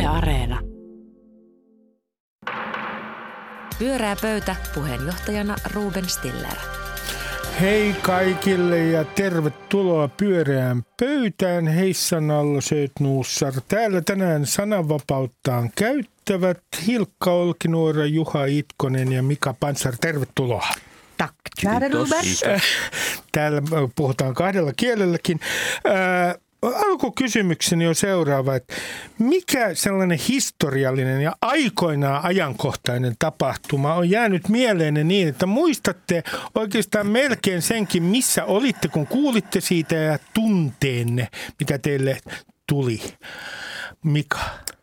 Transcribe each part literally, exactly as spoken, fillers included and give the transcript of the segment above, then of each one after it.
Areena. Pyörää pöytä, puheenjohtajana Ruben Stiller. Hei kaikille ja tervetuloa Pyöreään pöytään. Heissan Allo Söötnuussar. Täällä tänään sananvapauttaan käyttävät Hilkka Olkinuora, Juha Itkonen ja Mika Pantsar. Tervetuloa. Tack, Ruben. Täällä puhutaan kahdella kielelläkin. Ää, Alkukysymykseni on seuraava, että mikä sellainen historiallinen ja aikoinaan ajankohtainen tapahtuma on jäänyt mieleenne niin, että muistatte oikeastaan melkein senkin, missä olitte, kun kuulitte siitä ja tunteenne, mitä teille tuli? Mika?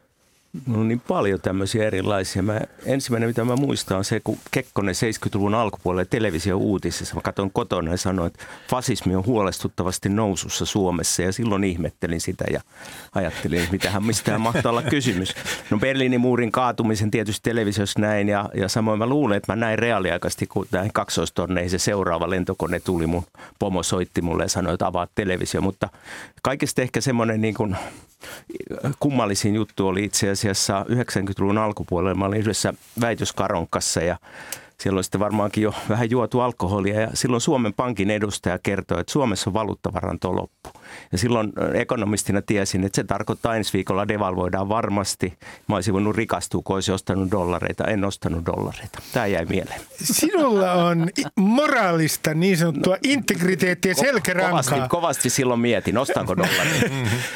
No niin paljon tämmöisiä erilaisia. Mä, ensimmäinen, mitä mä muistan, on se, kun Kekkonen seitsemänkymmentäluvun alkupuolella televisio-uutisissa, mä katsoin kotona ja sanoin, että fasismi on huolestuttavasti nousussa Suomessa. Ja silloin ihmettelin sitä ja ajattelin, että mitähän, mistähän mahtaa olla kysymys. No Berliinin muurin kaatumisen tietysti televisiossa näin ja, ja samoin mä luulen, että mä näin reaaliaikaisesti, kun näihin kaksoistonneihin se seuraava lentokone tuli. Mun pomo soitti mulle ja sanoi, että avaa televisio. Mutta kaikista ehkä semmoinen niin kuin kummallisin juttu oli itse asiassa yhdeksänkymmentäluvun alkupuolella. Mä olin yhdessä väitöskaronkassa ja siellä oli sitten varmaankin jo vähän juotu alkoholia ja silloin Suomen Pankin edustaja kertoi, että Suomessa on valuuttavaranto loppu. Ja silloin ekonomistina tiesin, että se tarkoittaa ensi viikolla devalvoidaan varmasti. Mä olisin voinut rikastua, kun olisin ostanut dollareita. En ostanut dollareita. Tämä jäi mieleen. Sinulla on moraalista niin sanottua integriteettiä selkärankaa. Kovasti, kovasti silloin mietin, ostanko dollareita.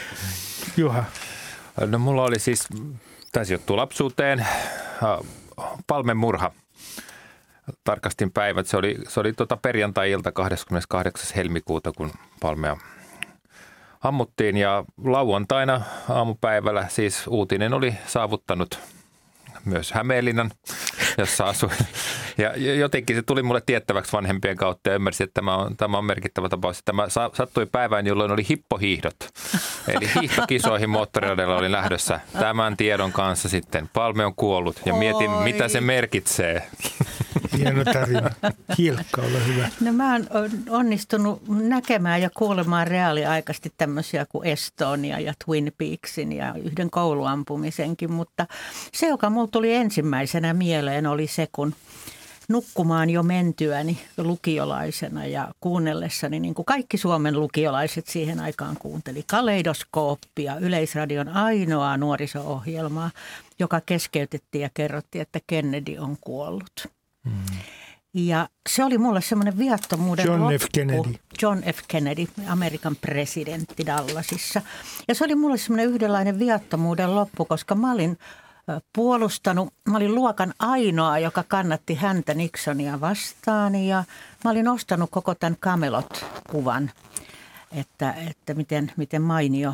Juha. No mulla oli siis, tämä sijoittuu lapsuuteen, Palmen murha. Tarkastin päivät. Se oli, se oli tota perjantai-ilta kahdeskymmeneskahdeksas helmikuuta, kun Palmea ammuttiin. Ja lauantaina aamupäivällä siis uutinen oli saavuttanut myös Hämeenlinnan, jossa asuin. Ja jotenkin se tuli mulle tiettäväksi vanhempien kautta ja ymmärsin, että tämä on, tämä on merkittävä tapaus. Tämä sattui päivään, jolloin oli hippohiihdot. Eli hiihtokisoihin moottoriradalla olin lähdössä tämän tiedon kanssa sitten. Palme on kuollut ja mietin, Oi. mitä se merkitsee. Hieno tarina. Hilkka, ole hyvä. No mä oon onnistunut näkemään ja kuulemaan reaaliaikaisesti tämmöisiä kuin Estonia ja Twin Peaksin ja yhden kouluampumisenkin, mutta se, joka mulla tuli ensimmäisenä mieleen, oli se, kun nukkumaan jo mentyäni lukiolaisena ja kuunnellessani, niin kuin kaikki Suomen lukiolaiset siihen aikaan kuunteli, Kaleidoskooppia, Yleisradion ainoaa nuoriso-ohjelmaa, joka keskeytettiin ja kerrottiin, että Kennedy on kuollut. Hmm. Ja se oli mulle semmoinen viattomuuden John loppu. F. Kennedy. John F. Kennedy, Amerikan presidentti Dallasissa. Ja se oli mulle semmoinen yhdenlainen viattomuuden loppu, koska mä olin puolustanut, mä olin luokan ainoa, joka kannatti häntä Nixonia vastaan ja mä olin ostanut koko tämän Camelot-kuvan, että, että miten, miten mainio,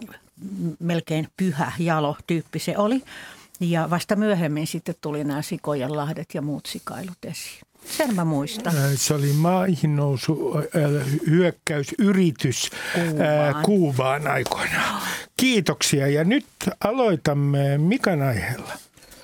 melkein pyhä jalo tyyppi se oli. Ja vasta myöhemmin sitten tuli nämä Sikojenlahdet ja muut sikailut esiin. Sen mä muistan. Se oli maihin nousu hyökkäysyritys Kuubaan. Kuubaan aikoinaan. Kiitoksia ja nyt aloitamme Mikan aiheella.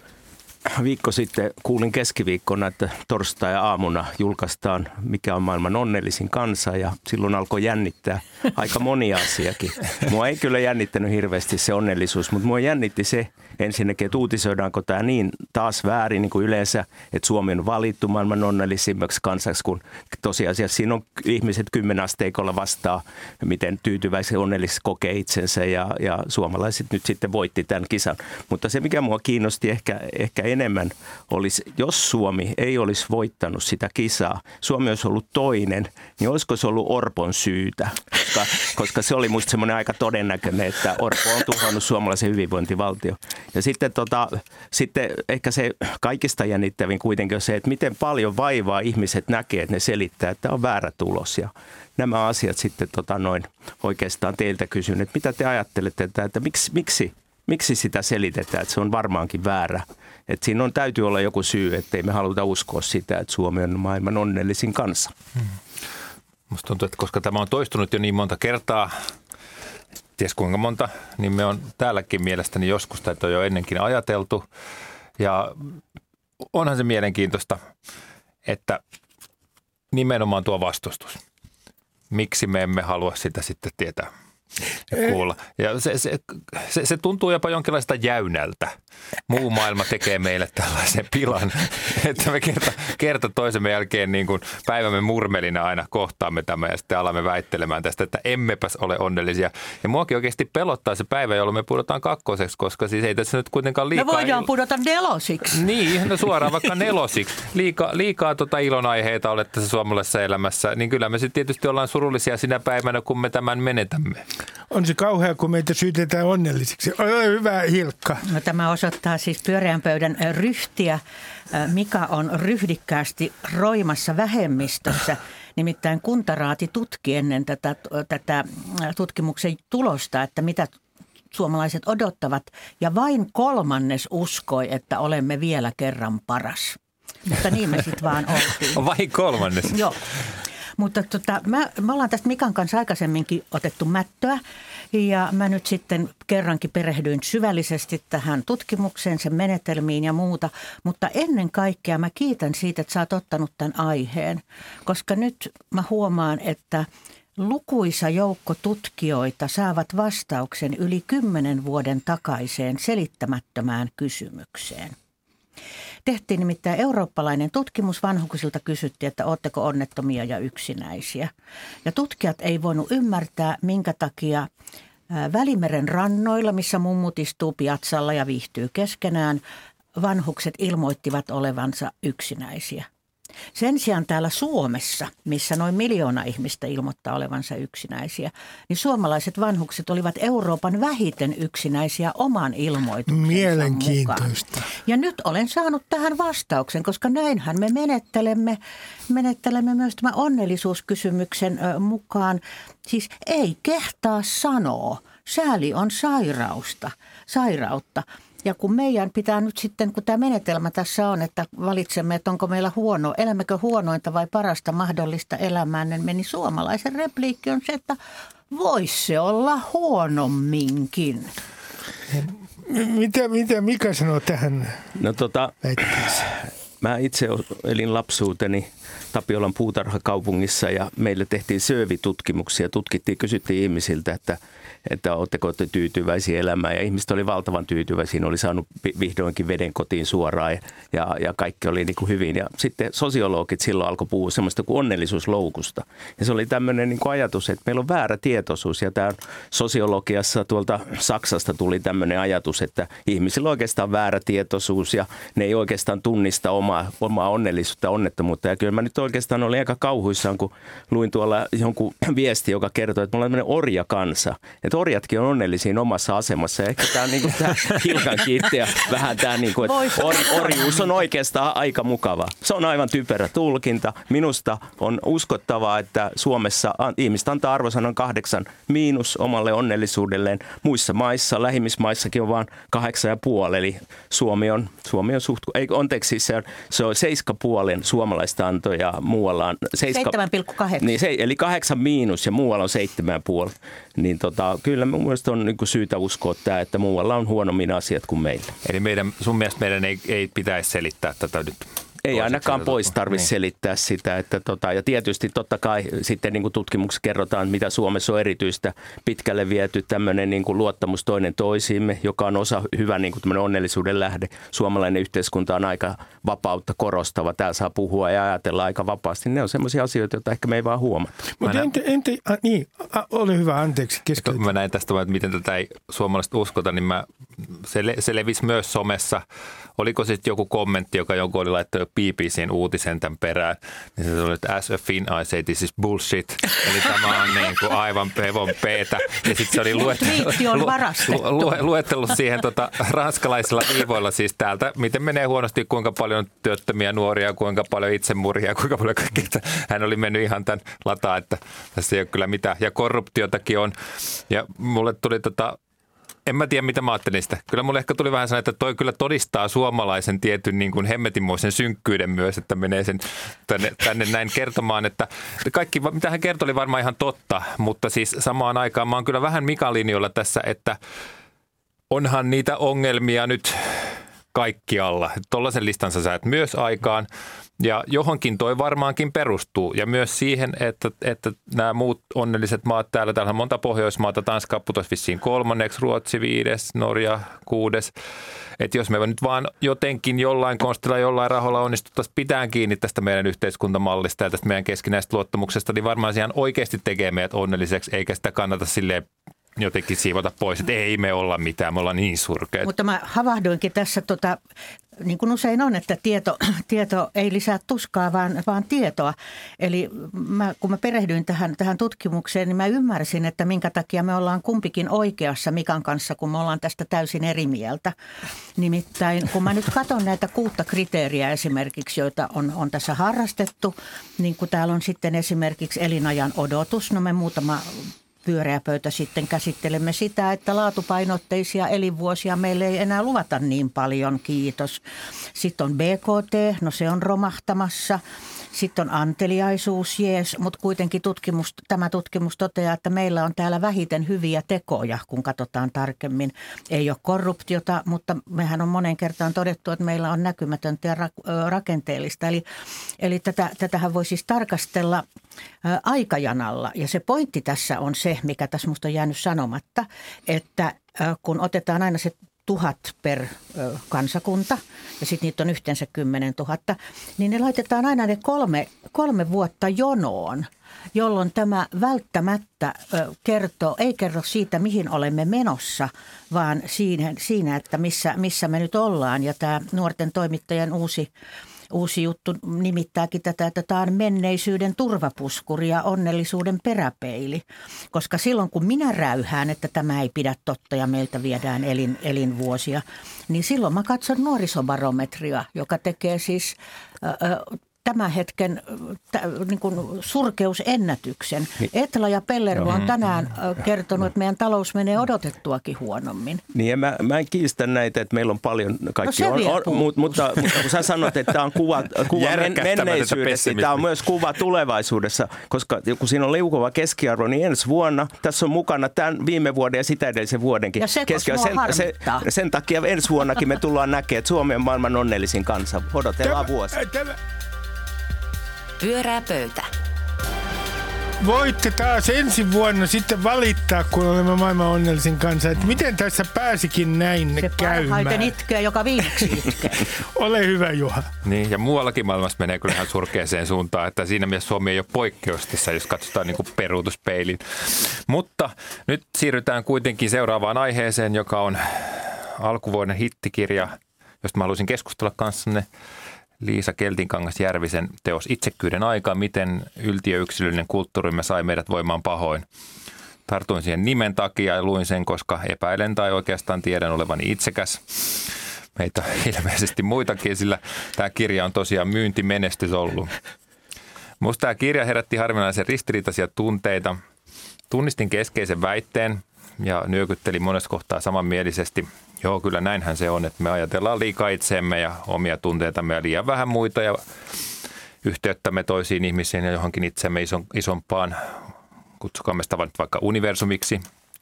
Viikko sitten kuulin keskiviikkona, että torstai-aamuna julkaistaan Mikä on maailman onnellisin kansa ja silloin alkoi jännittää aika moni asiakin. Mua ei kyllä jännittänyt hirveästi se onnellisuus, mutta mua jännitti se ensinnäkin, että uutisoidaanko tämä niin taas väärin niin kuin yleensä, että Suomi on valittu maailman onnellisimmaksi kansaksi, kun tosiasiassa siinä on ihmiset kymmenen asteikolla vastaa, miten tyytyväisiä onnellisiksi kokee itsensä ja, ja suomalaiset nyt sitten voitti tämän kisan. Mutta se, mikä mua kiinnosti ehkä, ehkä enemmän olisi, jos Suomi ei olisi voittanut sitä kisaa, Suomi olisi ollut toinen, niin olisiko se ollut Orpon syytä? Koska, koska se oli musta semmoinen aika todennäköinen, että Orpo on tuhannut suomalaisen hyvinvointivaltio. Ja sitten, tota, sitten ehkä se kaikista jännittävin kuitenkin on se, että miten paljon vaivaa ihmiset näkee, että ne selittää, että on väärä tulos. Ja nämä asiat sitten tota noin, oikeastaan teiltä kysyn, että mitä te ajattelette, että, että miksi, miksi, miksi sitä selitetään, että se on varmaankin väärä. Että siinä on, täytyy olla joku syy, ettei me haluta uskoa sitä, että Suomi on maailman onnellisin kansa. Hmm. Musta tuntuu, että koska tämä on toistunut jo niin monta kertaa, ties kuinka monta, niin me on täälläkin mielestäni joskus tätä on jo ennenkin ajateltu. Ja onhan se mielenkiintoista, että nimenomaan tuo vastustus. Miksi me emme halua sitä sitten tietää? kuulla. Ja se, se, se, se tuntuu jopa jonkinlaista jäynältä. Muu maailma tekee meille tällaisen pilan, että me kerta, kerta toisemme jälkeen niin kuin päivämme murmelina aina kohtaamme tämän ja sitten alamme väittelemään tästä, että emmepäs ole onnellisia. Ja muakin oikeasti pelottaa se päivä, jolloin me pudotaan kakkoseksi, koska siis ei tässä nyt kuitenkaan liikaa... Me voidaan pudota nelosiksi. Niin, no suoraan vaikka nelosiksi. Liika, liikaa tuota ilonaiheita olet tässä suomalaisessa elämässä, niin kyllä me sitten tietysti ollaan surullisia sinä päivänä, kun me tämän menetämme. On se kauhea, kun meitä syytetään onnellisiksi. Ole hyvä, Hilkka. No, tämä osoittaa siis pyöreän pöydän ryhtiä, mikä on ryhdikkäästi roimassa vähemmistössä. Nimittäin kuntaraati tutki ennen tätä, tätä tutkimuksen tulosta, että mitä suomalaiset odottavat. Ja vain kolmannes uskoi, että olemme vielä kerran paras. Mutta niin me sitten vaan oltiin. Vain kolmannes? Joo. Mutta tota, mä, me ollaan tästä Mikan kanssa aikaisemminkin otettu mättöä ja mä nyt sitten kerrankin perehdyin syvällisesti tähän tutkimukseen, sen menetelmiin ja muuta. Mutta ennen kaikkea mä kiitän siitä, että sä oot ottanut tämän aiheen, koska nyt mä huomaan, että lukuisa joukko tutkijoita saavat vastauksen yli kymmenen vuoden takaiseen selittämättömään kysymykseen. Tehtiin nimittäin eurooppalainen tutkimus. Vanhuksilta kysyttiin, että ootteko onnettomia ja yksinäisiä. Ja tutkijat ei voinut ymmärtää, minkä takia Välimeren rannoilla, missä mummut istuu piatsalla ja viihtyy keskenään, vanhukset ilmoittivat olevansa yksinäisiä. Sen sijaan täällä Suomessa, missä noin miljoona ihmistä ilmoittaa olevansa yksinäisiä, niin suomalaiset vanhukset olivat Euroopan vähiten yksinäisiä oman ilmoituksensa Mielenkiintoista. mukaan. Ja nyt olen saanut tähän vastauksen, koska näinhän me menettelemme, menettelemme myös tämän onnellisuuskysymyksen mukaan. Siis ei kehtaa sanoa, sääli on sairausta, sairautta. Ja kun meidän pitää nyt sitten, kun tämä menetelmä tässä on, että valitsemme, että onko meillä huono, elämmekö huonointa vai parasta mahdollista elämää, niin suomalaisen repliikki on se, että voisi se olla huonomminkin. Mitä, mitä Mika sanoo tähän No tota, väitteeseen? Mä itse elin lapsuuteni Tapiolan puutarhakaupungissa ja meille tehtiin syövitutkimuksia. Tutkittiin, kysyttiin ihmisiltä, että, että ootteko te tyytyväisiä elämään. Ja ihmiset oli valtavan tyytyväisiä, oli saanut vihdoinkin veden kotiin suoraan ja, ja, ja kaikki oli niin kuin hyvin. Ja sitten sosiologit silloin alkoi puhua semmoista kuin onnellisuusloukusta. Ja se oli tämmöinen niin kuin ajatus, että meillä on väärä tietoisuus. Ja tämä sosiologiassa tuolta Saksasta tuli tämmöinen ajatus, että ihmisillä on oikeastaan väärä tietoisuus ja ne ei oikeastaan tunnista omaa, omaa onnellisuutta ja onnettomuutta. Ja kyllä mä nyt oikeastaan olin aika kauhuissaan, kun luin tuolla jonkun viesti, joka kertoi, että mulla on tämmöinen orjakansa. Että orjatkin on onnellisia omassa asemassa. Ja ehkä tämä on niin kuin tämä Hilkan kiitti ja vähän tämä, niin kuin, että or, orjuus on oikeastaan aika mukava. Se on aivan typerä tulkinta. Minusta on uskottavaa, että Suomessa ihmiset antaa arvosanan kahdeksan miinus omalle onnellisuudelleen. Muissa maissa, lähimmismaissakin on vain kahdeksan ja puoli. Eli Suomi on, Suomi on suht, ei, anteeksi, se on, se on seiska puolen suomalaista antoja ja muualla on seitsemän pilkku kahdeksan. Niin, se, eli kahdeksan miinus ja muualla on seitsemän puoli. Niin tota, kyllä mun mielestä on niin kuin syytä uskoa tämä, että muualla on huonommin asiat kuin meillä. Eli meidän, sun mielestä meidän ei, ei pitäisi selittää tätä nyt? Ei ainakaan pois tarvitse niin. selittää sitä. Että tota, ja tietysti totta kai sitten niin kuin tutkimuksessa kerrotaan, mitä Suomessa on erityistä pitkälle viety tämmöinen niin kuin luottamus toinen toisiimme, joka on osa hyvä niin kuin tämmöinen onnellisuuden lähde. Suomalainen yhteiskunta on aika vapautta korostava. Täällä saa puhua ja ajatella aika vapaasti. Ne on semmoisia asioita, joita ehkä me ei vaan huomata. Mutta entä, entä a, niin, a, ole hyvä, anteeksi. Keskeytä. Mä näin tästä, että miten tätä ei suomalaiset uskota, niin mä, se, se levisi myös somessa. Oliko sitten joku kommentti, joka joku oli laittanut B B C:n uutisen tämän perään, niin se oli, että as a Finn I say this is bullshit. Eli tämä on niin kuin aivan hevon peetä. Ja sitten se oli luetellut, lu, lu, luetellut siihen tota, ranskalaisilla viivoilla siis täältä, miten menee huonosti, kuinka paljon työttömiä nuoria, kuinka paljon itsemurhia, kuinka paljon kaikkea. Hän oli mennyt ihan tämän lataa, että tässä ei ole kyllä mitään. Ja korruptiotakin on. Ja mulle tuli tota... En mä tiedä, mitä mä ajattelin sitä. Kyllä mulle ehkä tuli vähän sellainen, että toi kyllä todistaa suomalaisen tietyn niin kuin hemmetimoisen synkkyyden myös, että menee sen tänne, tänne näin kertomaan, että kaikki, mitä hän kertoi, oli varmaan ihan totta, mutta siis samaan aikaan mä oon kyllä vähän Mikan linjoilla tässä, että onhan niitä ongelmia nyt kaikkialla. Tollaisen listan sä saat myös aikaan, Ja johonkin toi varmaankin perustuu. Ja myös siihen, että, että nämä muut onnelliset maat täällä, täällä on monta Pohjoismaata, Tanska putosi vissiin kolmanneksi, Ruotsi viides, Norja kuudes. Että jos me nyt vaan jotenkin jollain konstilla, jollain rahoilla onnistuttaisiin pitää kiinni tästä meidän yhteiskuntamallista ja tästä meidän keskinäisestä luottamuksesta, niin varmaan se ihan oikeasti tekee meidät onnelliseksi, eikä sitä kannata silleen jotenkin siivota pois, että ei me olla mitään, me ollaan niin surkeita. Mutta mä havahduinkin tässä, tota, niin kuin usein on, että tieto, tieto ei lisää tuskaa, vaan, vaan tietoa. Eli mä, kun mä perehdyin tähän, tähän tutkimukseen, niin mä ymmärsin, että minkä takia me ollaan kumpikin oikeassa Mikan kanssa, kun me ollaan tästä täysin eri mieltä. Nimittäin kun mä nyt katson näitä kuutta kriteeriä esimerkiksi, joita on, on tässä harrastettu, niin kun täällä on sitten esimerkiksi elinajan odotus, no me muutama pyöreä pöytä sitten käsittelemme sitä, että laatupainotteisia elinvuosia meille ei enää luvata niin paljon, kiitos. Sitten on B K T, no se on romahtamassa. Sitten on anteliaisuus, jees, mutta kuitenkin tutkimus, tämä tutkimus toteaa, että meillä on täällä vähiten hyviä tekoja, kun katsotaan tarkemmin. Ei ole korruptiota, mutta mehän on monen kertaan todettu, että meillä on näkymätöntä ja rakenteellista. Eli, eli tätä, tätähän voi siis tarkastella ä, aikajanalla. Ja se pointti tässä on se, mikä tässä musta on jäänyt sanomatta, että ä, kun otetaan aina se tuhat per ö, kansakunta ja sitten niitä on yhteensä kymmenen tuhatta, niin ne laitetaan aina ne kolme, kolme vuotta jonoon, jolloin tämä välttämättä ö, kertoo, ei kerro siitä, mihin olemme menossa, vaan siinä, siinä että missä, missä me nyt ollaan. Ja tämä nuorten toimittajien uusi Uusi juttu nimittääkin tätä, että tämä on menneisyyden turvapuskuri ja onnellisuuden peräpeili. Koska silloin kun minä räyhään, että tämä ei pidä totta ja meiltä viedään elin, elinvuosia, niin silloin mä katson nuorisobarometria, joka tekee siis Äh, tämän hetken tä, niin kuin surkeusennätyksen. Niin. Etla ja Pellervo on tänään kertonut, että meidän talous menee odotettuakin huonommin. Niin ja mä, mä en kiistä näitä, että meillä on paljon kaikki no on, on mutta, mutta, mutta kun sä sanot, että tämä on kuva, kuva men, menneisyydestä, tämä on myös kuva tulevaisuudessa, koska kun siinä on liukuva keskiarvo, niin ensi vuonna tässä on mukana tämän viime vuoden ja sitä edellisen vuodenkin. Ja se, keskiarvo. Sen, se, sen takia ensi vuonnakin me tullaan näkemään, että Suomi on maailman onnellisin kansa. Odotellaan vuosi. Pyörää pöytä. Voitte taas ensi vuonna sitten valittaa, kun olemme maailman onnellisin kansa, että miten tässä pääsikin näin se käymään. Se parhaiten itkee, joka viimeksi itkee. Ole hyvä, Juha. Niin, ja muuallakin maailmassa menee kyllä ihan surkeaseen suuntaan, että siinä mielessä Suomi ei ole poikkeus tässä, jos katsotaan niin kuin peruutuspeilin. Mutta nyt siirrytään kuitenkin seuraavaan aiheeseen, joka on alkuvuoden hittikirja, josta mä haluaisin keskustella kanssanne. Liisa Keltinkangas-Järvisen teos Itsekkyyden aika, miten yltiöyksilöllinen kulttuurimme sai meidät voimaan pahoin. Tartuin siihen nimen takia ja luin sen, koska epäilen tai oikeastaan tiedän olevani itsekäs. Meitä on ilmeisesti muitakin, sillä tämä kirja on tosiaan myyntimenestys ollut. Musta tämä kirja herätti harvinaisen ristiriitaisia tunteita. Tunnistin keskeisen väitteen ja nyökyttelin monessa kohtaa samanmielisesti. Joo, kyllä näinhän se on, että me ajatellaan liikaa itseemme ja omia tunteitamme ja liian vähän muita ja yhteyttämme toisiin ihmisiin ja johonkin itsemme ison, isompaan, kutsukaamme sitä nyt vaikka universumiksi.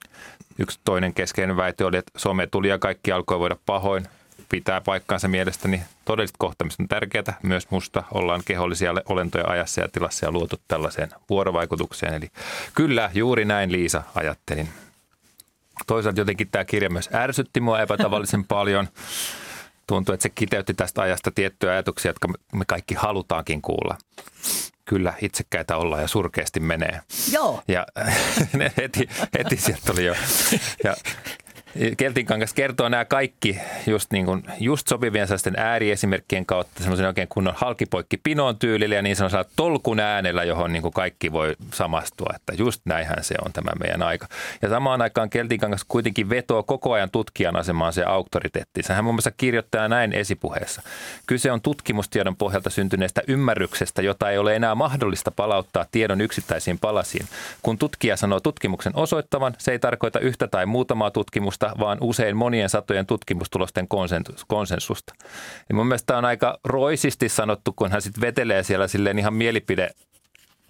Yksi toinen keskeinen väite oli, että some tuli ja kaikki alkoi voida pahoin. Pitää paikkaansa mielestäni. Todelliset kohtaamiset on tärkeää. Myös musta ollaan kehollisia olentoja ajassa ja tilassa ja luotu tällaiseen vuorovaikutukseen. Eli kyllä, juuri näin Liisa ajattelin. Toisaalta jotenkin tämä kirja myös ärsytti mua epätavallisen paljon. Tuntuu, että se kiteytti tästä ajasta tiettyjä ajatuksia, jotka me kaikki halutaankin kuulla. Kyllä, itsekkäitä ollaan ja surkeasti menee. Joo. Ja heti, heti sieltä tuli jo. Ja Keltinkangas kertoo nämä kaikki just, niin kuin, just sopivien sellaisten ääriesimerkkien kautta semmoisen oikein kunnon halkipoikki pinoon tyylillä ja niin sanotaan tolkun äänellä, johon niin kuin kaikki voi samastua, että just näinhän se on tämä meidän aika. Ja samaan aikaan Keltinkangas kuitenkin vetoo koko ajan tutkijan asemaan se auktoriteettiinsa. Hän muun muassa kirjoittaa näin esipuheessa. Kyse on tutkimustiedon pohjalta syntyneestä ymmärryksestä, jota ei ole enää mahdollista palauttaa tiedon yksittäisiin palasiin. Kun tutkija sanoo tutkimuksen osoittavan, se ei tarkoita yhtä tai muutamaa tutkimusta, vaan usein monien satojen tutkimustulosten konsensusta. Ja mun mielestä tämä on aika roisisti sanottu, kun hän sitten vetelee siellä silleen ihan mielipide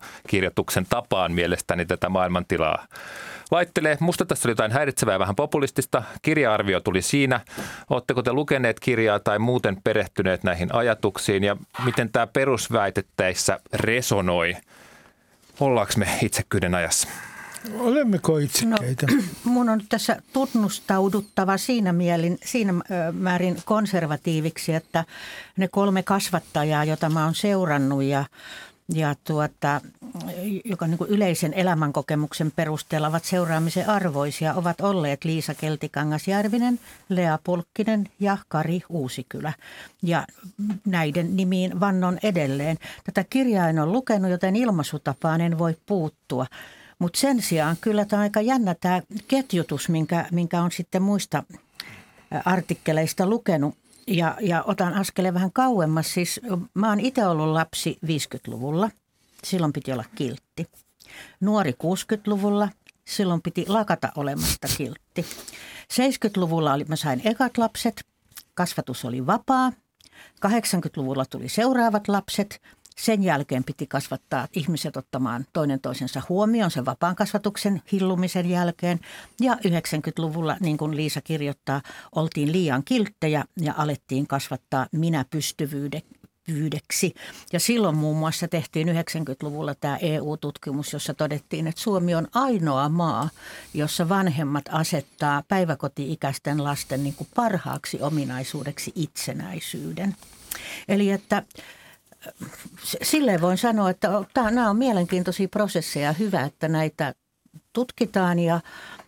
kirjoituksen tapaan mielestäni tätä maailmantilaa laittelee. Musta tässä oli jotain häiritsevää ja vähän populistista. Kirja-arvio tuli siinä. Oletteko te lukeneet kirjaa tai muuten perehtyneet näihin ajatuksiin ja miten tämä perusväitetteissä resonoi? Ollaanko me itsekkyyden ajassa? Olemmeko itsekkäitä? No, mun on tässä tunnustauduttava siinä, mielin, siinä määrin konservatiiviksi, että ne kolme kasvattajaa, jota mä oon seurannut ja, ja tuota, joka niin kuin yleisen elämänkokemuksen perusteella ovat seuraamisen arvoisia, ovat olleet Liisa Keltikangas-Järvinen, Lea Pulkkinen ja Kari Uusikylä. Ja näiden nimiin vannon edelleen. Tätä kirjaa en ole lukenut, joten ilmaisutapaan en voi puuttua. Mutta sen sijaan kyllä tämä on aika jännä tämä ketjutus, minkä, minkä on sitten muista artikkeleista lukenut. Ja, ja otan askeleen vähän kauemmas. Siis mä oon itse ollut lapsi viisikymmentäluvulla. Silloin piti olla kiltti. Nuori kuusikymmentäluvulla. Silloin piti lakata olemasta kiltti. seitsemänkymmentäluvulla oli, mä sain ekat lapset. Kasvatus oli vapaa. kahdeksankymmentäluvulla tuli seuraavat lapset. Sen jälkeen piti kasvattaa ihmiset ottamaan toinen toisensa huomioon sen vapaan kasvatuksen hillumisen jälkeen. Ja yhdeksänkymmentäluvulla, niin kuin Liisa kirjoittaa, oltiin liian kilttejä ja alettiin kasvattaa minäpystyvyydeksi. Ja silloin muun muassa tehtiin yhdeksänkymmentäluvulla tämä E U-tutkimus, jossa todettiin, että Suomi on ainoa maa, jossa vanhemmat asettaa päiväkoti-ikäisten lasten niin kuin parhaaksi ominaisuudeksi itsenäisyyden. Eli että silleen voin sanoa, että nämä on mielenkiintoisia prosesseja. Hyvä, että näitä tutkitaan ja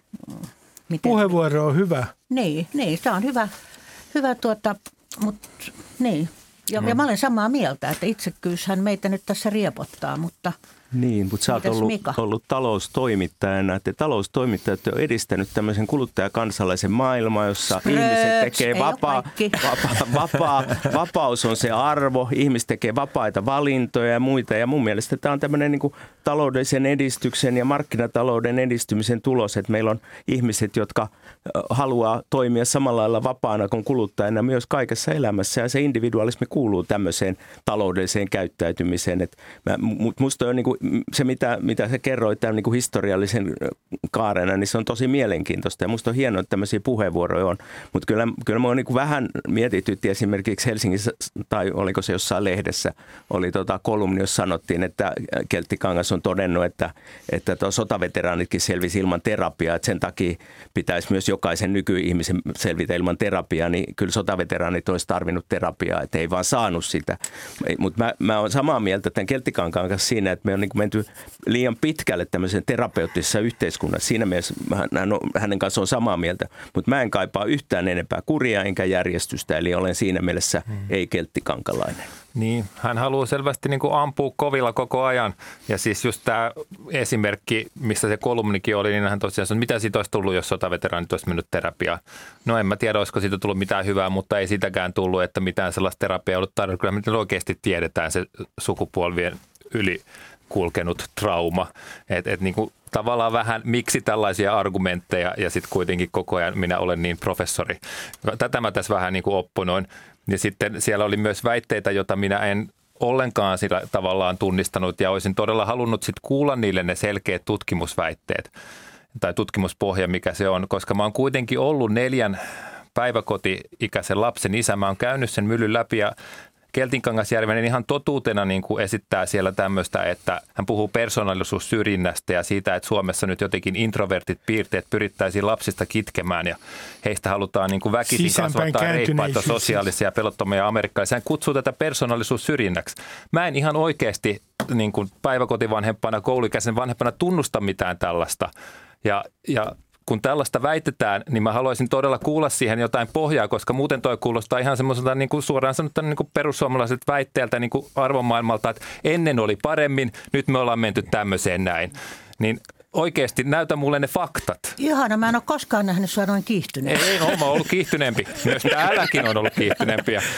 miten... Puheenvuoro on hyvä. Niin, niin tämä on hyvä, hyvä tuota, mutta niin. Ja, mm. ja mä olen samaa mieltä, että itsekkyyshän meitä nyt tässä riepottaa, mutta... Niin, mutta sä oot ollut, ollut taloustoimittajana, että taloustoimittajat on edistänyt tämmöisen kuluttajakansalaisen maailman, jossa Sprööks, ihmiset tekee vapaa, vapaa, vapaa, vapaus on se arvo, ihmiset tekee vapaita valintoja ja muita. Ja mun mielestä tämä on tämmöinen niin kuin taloudellisen edistyksen ja markkinatalouden edistymisen tulos, että meillä on ihmiset, jotka haluaa toimia samalla lailla vapaana kuin kuluttajana myös kaikessa elämässä. Ja se individualismi kuuluu tämmöiseen taloudelliseen käyttäytymiseen. Että mä, musta on niin kuin se, mitä, mitä sä kerroit tämän niin kuin historiallisen kaarena, niin se on tosi mielenkiintoista. Ja musta on hienoa, että tämmöisiä puheenvuoroja on. Mutta kyllä, kyllä mä oon niin kuin vähän mietitytti esimerkiksi Helsingissä, tai oliko se jossain lehdessä, oli tota kolumni, jossa sanottiin, että Keltikangas on todennut, että, että sotaveteraanitkin selvisi ilman terapiaa, että sen takia pitäisi myös jokaisen nykyihmisen selvitä ilman terapiaa, niin kyllä sotaveteraanit olisi tarvinnut terapiaa, että ei vaan saanut sitä. Mutta mä, mä oon samaa mieltä tämän Keltikankaan kanssa siinä, että me on niin kuin menty liian pitkälle tämmöisen terapeuttisessa yhteiskunnassa. Siinä mielessä hän, hänen kanssaan on samaa mieltä, mutta mä en kaipaa yhtään enempää kuria enkä järjestystä, eli olen siinä mielessä hmm. ei kelttikankalainen. Niin, hän haluaa selvästi niin kuin ampua kovilla koko ajan. Ja siis just tämä esimerkki, missä se kolumnikin oli, niin hän tosiaan sanoi, että mitä siitä olisi tullut, jos sotaveteraanit olisi mennyt terapiaan. No en mä tiedä, olisiko siitä tullut mitään hyvää, mutta ei sitäkään tullut, että mitään sellaista terapiaa ei ollut tarjolla. Kyllä me oikeasti tiedetään se sukupolvien yli kulkenut trauma. Että et niinku tavallaan vähän, miksi tällaisia argumentteja ja sitten kuitenkin koko ajan minä olen niin professori. Tätä mä tässä vähän niinku opponoin. Ja sitten siellä oli myös väitteitä, joita minä en ollenkaan sillä tavallaan tunnistanut ja olisin todella halunnut sitten kuulla niille ne selkeät tutkimusväitteet tai tutkimuspohja, mikä se on, koska mä oon kuitenkin ollut neljän päiväkoti-ikäisen lapsen isä. Mä oon käynyt sen myllyn läpi ja Keltikangas-Järvinen ihan totuutena niin kuin esittää siellä tämmöistä, että hän puhuu persoonallisuussyrjinnästä ja siitä, että Suomessa nyt jotenkin introvertit piirteet pyrittäisiin lapsista kitkemään ja heistä halutaan niin kuin väkisin kasvattaa reippaita sosiaalisia ja pelottomia amerikkalaisia. Hän kutsuu tätä persoonallisuussyrjinnäksi. Mä en ihan oikeasti niin kuin päiväkotivanhempana, kouluikäisen vanhempana tunnusta mitään tällaista ja, ja kun tällaista väitetään, niin mä haluaisin todella kuulla siihen jotain pohjaa, koska muuten toi kuulostaa ihan semmoiselta niin kuin suoraan sanottuna niin kuin perussuomalaiset väitteeltä niin kuin arvonmaailmalta, että ennen oli paremmin, nyt me ollaan menty tämmöiseen näin. Niin oikeasti näytä mulle ne faktat. Ihana, mä en ole koskaan nähnyt sua noin kiihtyneen. Ei, ei, mä oon ollut kiihtyneempi. Myös täälläkin on ollut kiihtyneempiä.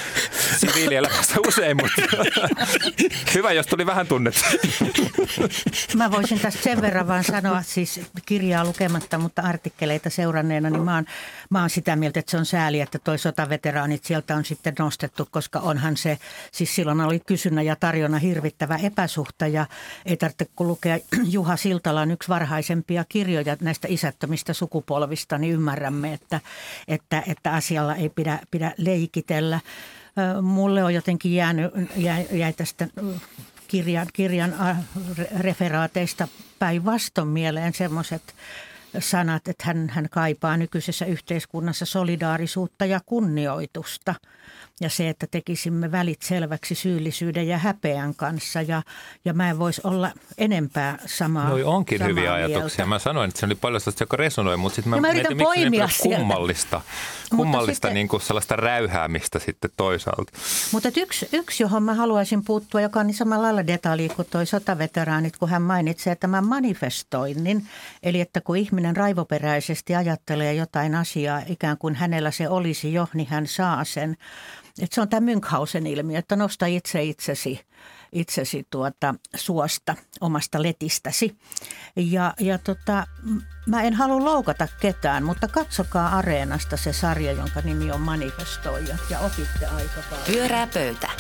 siviilielämässä usein, mutta hyvä, jos tuli vähän tunnetta. Mä voisin tästä sen verran vaan sanoa, siis kirjaa lukematta, mutta artikkeleita seuranneena, niin mä oon, mä oon sitä mieltä, että se on sääli, että toi sotaveteraanit sieltä on sitten nostettu, koska onhan se, siis silloin oli kysynnä ja tarjona hirvittävä epäsuhta ja ei tarvitse kun lukea Juha Siltalan yksi varhaisempia kirjoja näistä isättömistä sukupolvista, niin ymmärrämme, että, että, että asialla ei pidä, pidä leikitellä. Mulle on jotenkin jäänyt, jäi, jäi tästä kirjan, kirjan referaateista päinvastoin mieleen semmoiset sanat, että hän, hän kaipaa nykyisessä yhteiskunnassa solidaarisuutta ja kunnioitusta. Ja se, että tekisimme välit selväksi syyllisyyden ja häpeän kanssa. Ja, ja mä en voisi olla enempää samaa Noi onkin samaa hyviä mieltä. ajatuksia. Mä sanoin, että se oli paljon sellaista, joka resonoi, mutta sitten mä, mä mietin, miksi poimia ne kummallista, kummallista sitten, niin kuin sellaista räyhäämistä sitten toisaalta. Mutta yksi, yksi, johon mä haluaisin puuttua, joka on niin samalla lailla detalji kuin toi sotaveteraanit, kun hän mainitsee tämän manifestoinnin. Eli että kun ihminen raivoperäisesti ajattelee jotain asiaa, ikään kuin hänellä se olisi jo, niin hän saa sen. Että se on tämä Münchhausen ilmiö, että nosta itse itsesi, itsesi tuota suosta, omasta letistäsi. Ja, ja tota, mä en halua loukata ketään, mutta katsokaa Areenasta se sarja, jonka nimi on Manifestoijat ja opitte aika paljon. Pyörää pöytä.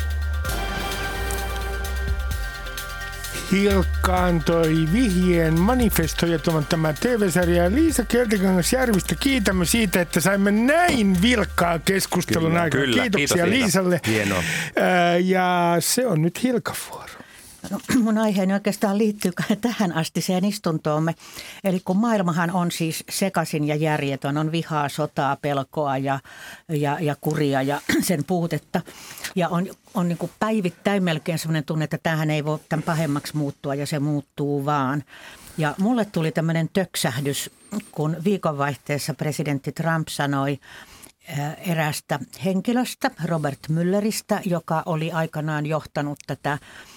Hilkka antoi vihjeen manifestoijat on tämä T V-sarja. Ja Liisa Keltikangas-Järvistä kiitämme siitä, että saimme näin vilkkaa keskustelun Kyllä, aikana. kyllä. Kiitoksia Kiitos, Liisalle. Hienoa. Ja se on nyt Hilkka-vuoro. No, mun aiheeni oikeastaan liittyy tähän astiseen istuntoomme. Eli kun maailmahan on siis sekaisin ja järjetön, on vihaa, sotaa, pelkoa ja, ja, ja kuria ja sen puutetta. Ja on, on niin kuin päivittäin melkein sellainen tunne, että tämähän ei voi tämän pahemmaksi muuttua ja se muuttuu vaan. Ja mulle tuli tämmöinen töksähdys, kun viikonvaihteessa presidentti Trump sanoi eräästä henkilöstä, Robert Mülleristä, joka oli aikanaan johtanut tätä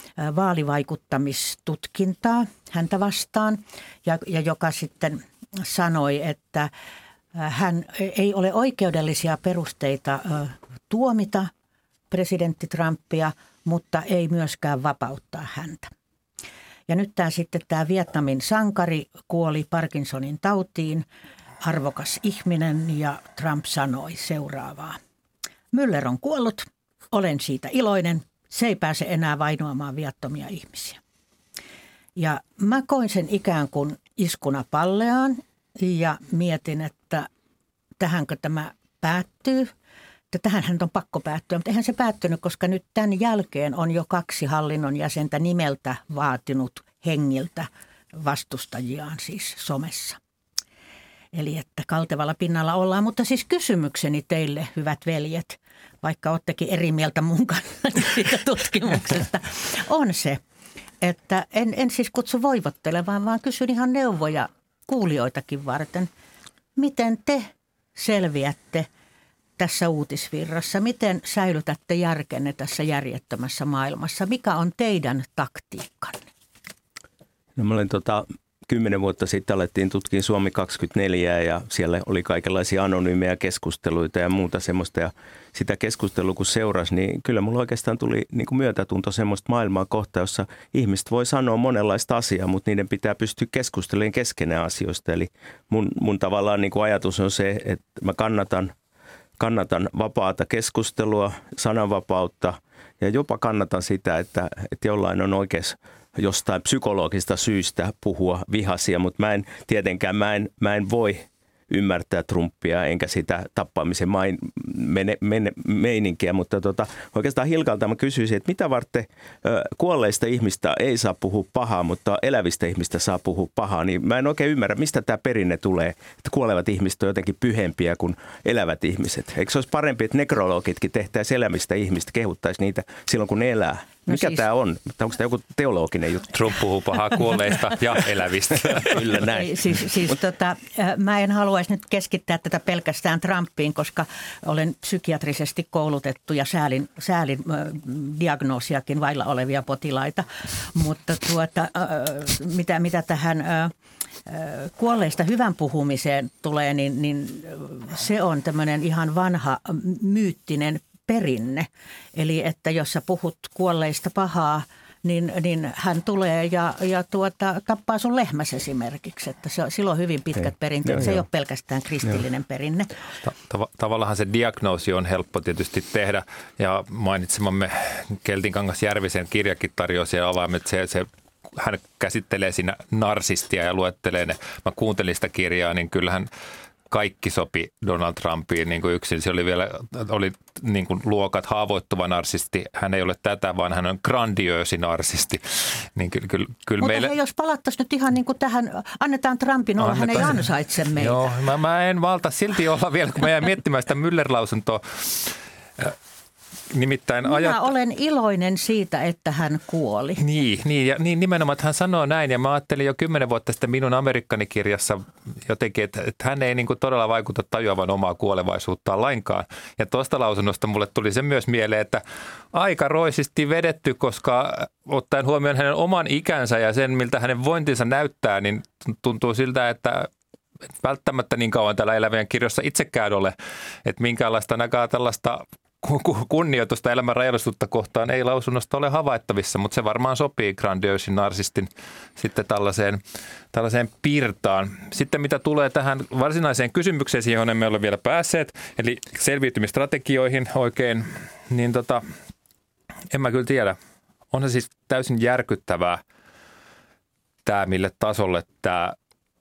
vaalivaikuttamistutkintaa häntä vastaan ja, ja joka sitten sanoi, että hän ei ole oikeudellisia perusteita tuomita presidentti Trumpia, mutta ei myöskään vapauttaa häntä. Ja nyt tämä sitten tämä Vietnamin sankari kuoli Parkinsonin tautiin, arvokas ihminen, ja Trump sanoi seuraavaa. Müller on kuollut, olen siitä iloinen. Se ei pääse enää vainoamaan viattomia ihmisiä. Ja mä koin sen ikään kuin iskuna palleaan ja mietin, että tähänkö tämä päättyy. Että tähänhän on pakko päättyä, mutta eihän se päättynyt, koska nyt tämän jälkeen on jo kaksi hallinnon jäsentä nimeltä vaatinut hengiltä vastustajiaan siis somessa. Eli että kaltevalla pinnalla ollaan, mutta siis kysymykseni teille, hyvät veljet, vaikka olettekin eri mieltä mun kanssa siitä tutkimuksesta, on se, että en, en siis kutsu voivottelemaan, vaan kysyn ihan neuvoja kuulijoitakin varten. Miten te selviätte tässä uutisvirrassa? Miten säilytätte järkenne tässä järjettömässä maailmassa? Mikä on teidän taktiikkanne? No mä olen tota... Kymmenen vuotta sitten alettiin tutkia Suomi kaksikymmentäneljä ja siellä oli kaikenlaisia anonyymejä keskusteluita ja muuta semmoista. Ja sitä keskustelua kun seurasi, niin kyllä mulla oikeastaan tuli niin kuin myötätunto semmoista maailmaa kohta, jossa ihmiset voi sanoa monenlaista asiaa, mutta niiden pitää pystyä keskustelemaan keskenään asioista. Eli mun, mun tavallaan niin kuin ajatus on se, että mä kannatan, kannatan vapaata keskustelua, sananvapautta ja jopa kannatan sitä, että, että jollain on oikeassa jostain psykologista syystä puhua vihaisia, mutta mä en tietenkään mä en, mä en voi ymmärtää Trumpia enkä sitä tappamisen main, mene, mene, meininkiä, mutta tota, oikeastaan Hilkalta mä kysyisin, että mitä varten kuolleista ihmistä ei saa puhua pahaa, mutta elävistä ihmistä saa puhua pahaa, niin mä en oikein ymmärrä, mistä tämä perinne tulee, että kuolevat ihmiset on jotenkin pyhempiä kuin elävät ihmiset. Eikö se olisi parempi, että nekrologitkin tehtäisiin elämistä ihmistä, kehuttaisi niitä silloin, kun ne elää? No mikä siis, tämä on? Onko tämä joku teologinen juttu? Trump puhuu pahaa kuolleista ja elävistä. Kyllä näin. Ei, siis siis Mut, tota, mä en haluaisi nyt keskittää tätä pelkästään Trumpiin, koska olen psykiatrisesti koulutettu ja säälin, säälin äh, diagnoosiakin vailla olevia potilaita. Mutta tuota, äh, mitä, mitä tähän äh, kuolleista hyvän puhumiseen tulee, niin, niin se on tämmöinen ihan vanha myyttinen perinne. Eli että jos sä puhut kuolleista pahaa, niin, niin hän tulee ja, ja tuota, tappaa sun lehmäs esimerkiksi. Että se, sillä on hyvin pitkät perinteet. Se ei ole pelkästään kristillinen joo. perinne. Tav- tavallaan se diagnoosi on helppo tietysti tehdä. Ja mainitsemamme Keltinkangas Järvisen kirjakin tarjoaa siellä avaimet. Se, se, hän käsittelee siinä narsistia ja luettelee ne. Mä kuuntelin sitä kirjaa, niin kyllähän kaikki sopi Donald Trumpiin niin kuin yksin. Se oli vielä oli niin kuin luokat haavoittuva narsisti. Hän ei ole tätä, vaan hän on grandiöösi narsisti. Niin kyllä, kyllä, kyllä Mutta meille... hei, jos palattaisiin nyt ihan niin kuin tähän, annetaan Trumpin olla, hän ei ansaitse meitä. Joo, mä, mä en valta silti olla vielä, kun mä jään miettimään sitä Müller-lausuntoa. Nimittäin Minä ajat... olen iloinen siitä, että hän kuoli. Niin, niin, ja niin nimenomaan, että hän sanoo näin. Ja mä ajattelin jo kymmenen vuotta sitten minun Amerikkani-kirjassa jotenkin, että, että hän ei niin kuin todella vaikuta tajuavan omaa kuolevaisuuttaan lainkaan. Ja tuosta lausunnosta mulle tuli se myös mieleen, että aika roisisti vedetty, koska ottaen huomioon hänen oman ikänsä ja sen, miltä hänen vointinsa näyttää, niin tuntuu siltä, että välttämättä niin kauan täällä elävien kirjossa itsekään ole, että minkäänlaista näkää tällaista kunnioitusta elämän rajallisuutta kohtaan ei lausunnosta ole havaittavissa, mutta se varmaan sopii grandiösin narsistin sitten tällaiseen, tällaiseen pirtaan. Sitten mitä tulee tähän varsinaiseen kysymykseen, johon emme ole vielä päässeet, eli selviytymistrategioihin oikein, niin tota, en mä kyllä tiedä. On se siis täysin järkyttävää tämä, mille tasolle tämä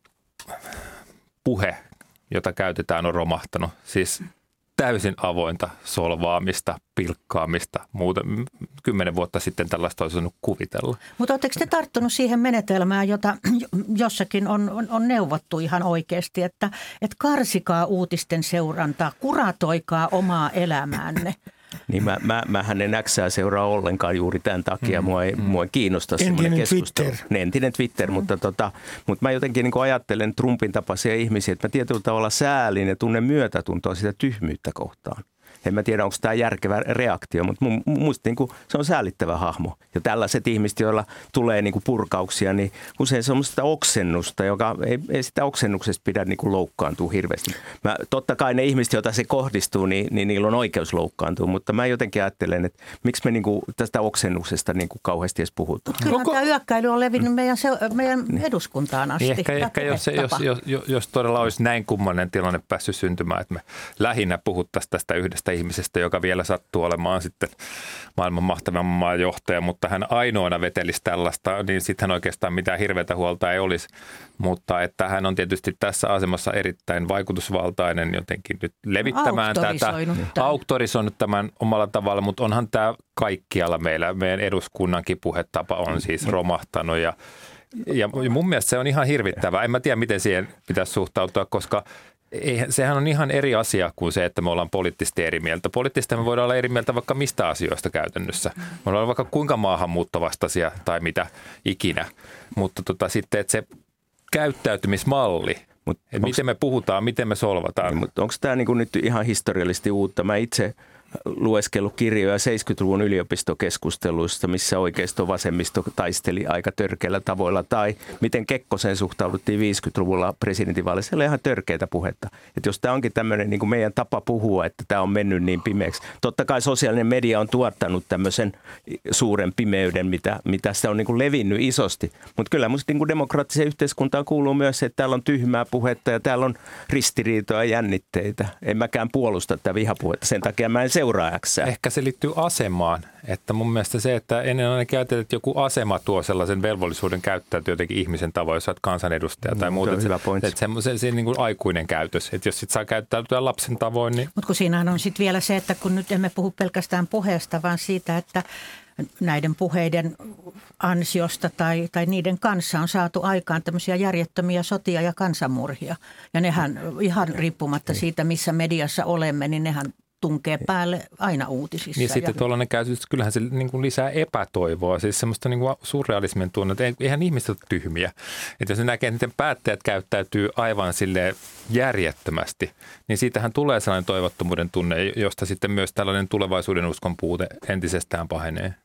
puhe, jota käytetään, on romahtanut. Siis täysin avointa solvaamista, pilkkaamista. Muuten kymmenen vuotta sitten tällaista olisi voinut kuvitella. Mutta oletteko te tarttunut siihen menetelmään, jota jossakin on, on, on neuvottu ihan oikeasti, että, että karsikaa uutisten seurantaa, kuratoikaa omaa elämäänne? Niin mä, mä, mähän en äksää seuraa ollenkaan juuri tämän takia. Mm, mua, ei, mm. mua ei kiinnosta semmoinen keskustelu. Twitter. Entinen Twitter, mm. mutta, tota, mutta mä jotenkin niin kuin ajattelen Trumpin tapaisia ihmisiä, että mä tietyllä tavalla säälin ja tunnen myötätuntoa sitä tyhmyyttä kohtaan. En mä tiedä, onko tämä järkevä reaktio, mutta mun, musta niin kuin se on säälittävä hahmo. Ja tällaiset ihmiset, joilla tulee niin kuin purkauksia, niin usein se on sitä oksennusta, joka ei, ei sitä oksennuksesta pidä niin kuin loukkaantua hirveästi. Mä, totta kai ne ihmiset, joita se kohdistuu, niin, niin niillä on oikeus loukkaantua, mutta mä jotenkin ajattelen, että miksi me niin kuin tästä oksennuksesta niin kuin kauheasti edes puhutaan. Kyllä Onko... tämä yökkäily on levinnyt meidän, se, meidän niin. eduskuntaan asti. Niin ehkä ehkä jos, jos, jos, jos todella olisi näin kummallinen tilanne päässyt syntymään, että me lähinnä puhuttaisiin tästä yhdestä ihmisestä, joka vielä sattuu olemaan sitten maailman mahtavamman maan johtaja, mutta hän ainoana vetelisi tällaista, niin sitten hän oikeastaan mitään hirveätä huolta ei olisi. Mutta että hän on tietysti tässä asemassa erittäin vaikutusvaltainen jotenkin nyt levittämään tätä, auktorisoinut tämän omalla tavalla, mutta onhan tämä kaikkialla meillä, meidän eduskunnankin puhetapa on siis romahtanut ja, ja mun mielestä se on ihan hirvittävää. En mä tiedä, miten siihen pitäisi suhtautua, koska Eihän, sehän on ihan eri asia kuin se, että me ollaan poliittisesti eri mieltä. Poliittisesti me voidaan olla eri mieltä vaikka mistä asioista käytännössä. Me voidaan olla vaikka kuinka maahanmuuttovastaisia tai mitä ikinä. Mutta tota, sitten, että se käyttäytymismalli, Mut että onks, miten me puhutaan, miten me solvataan. Niin, mutta onko tämä niinku nyt ihan historiallisesti uutta? Mä itse lueskellut kirjoja seitsemänkymmentäluvun yliopistokeskusteluista, missä oikeisto-vasemmisto taisteli aika törkeillä tavoilla, tai miten Kekkoseen suhtauduttiin viisikymmentäluvulla presidentinvaaleissa. Se oli ihan törkeitä puhetta. Että jos tämä onkin tämmöinen niin kuin meidän tapa puhua, että tämä on mennyt niin pimeäksi. Totta kai sosiaalinen media on tuottanut tämmöisen suuren pimeyden, mitä, mitä se on niin kuin levinnyt isosti. Mutta kyllä musta niin kuin demokraattiseen yhteiskuntaan kuuluu myös se, että täällä on tyhmää puhetta ja täällä on ristiriitoja ja jännitteitä. En mäkään puolusta tätä vihapuhetta, sen takia mä en seuraajakseen. Ehkä se liittyy asemaan. Että mun mielestä se, että ennen ainakin ajatellaan, että joku asema tuo sellaisen velvollisuuden käyttäytyy jotenkin ihmisen tavoin, jos olet kansanedustaja tai muuta. Että se, että se, se, se niin kuin aikuinen käytös. Että jos sit saa käyttäytyä lapsen tavoin, niin... Mutta kun siinähän on sitten vielä se, että kun nyt emme puhu pelkästään puheesta, vaan siitä, että näiden puheiden ansiosta tai, tai niiden kanssa on saatu aikaan tämmöisiä järjettömiä sotia ja kansanmurhia. Ja nehän ihan riippumatta siitä, missä mediassa olemme, niin nehän tunkee päälle aina uutisissa. Niin sitten tuollainen käytös, kyllähän se niin kuin lisää epätoivoa, siis semmoista niin kuin surrealismin tunnetta. Eihän ihmiset ole tyhmiä. Että jos ne näkee, että päättäjät käyttäytyy aivan silleen järjettömästi, niin siitähän tulee sellainen toivottomuuden tunne, josta sitten myös tällainen tulevaisuuden uskon puute entisestään pahenee.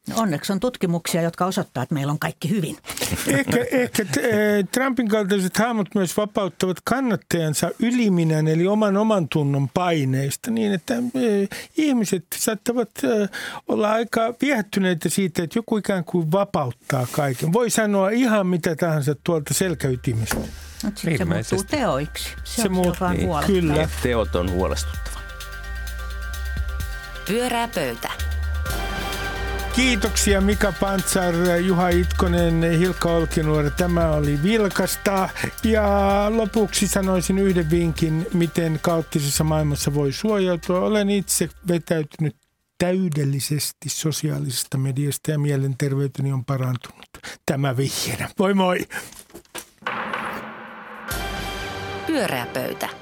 Onneksi on tutkimuksia, jotka osoittaa, että meillä on kaikki hyvin. Ehkä, ehkä Trumpin kaltaiset hahmot myös vapauttavat kannattajansa yliminän eli oman oman tunnon paineista niin, että ihmiset saattavat olla aika viehättyneitä siitä, että joku ikään kuin vapauttaa kaiken. Voi sanoa ihan mitä tahansa tuolta selkäytimestä. Mutta sitten se muuttuu teoiksi. Se, se on muut, se, joka on niin, huolestuttava. kyllä. Teot on huolestuttava. Pyörää pöytä. Kiitoksia Mika Pantsar, Juha Itkonen, Hilkka Olkinuori. Tämä oli vilkasta. Ja lopuksi sanoisin yhden vinkin, miten kaoottisessa maailmassa voi suojautua. Olen itse vetäytynyt täydellisesti sosiaalisesta mediasta ja mielenterveyteni on parantunut. Tämä vihjeenä. Moi moi! Pyörää pöytä.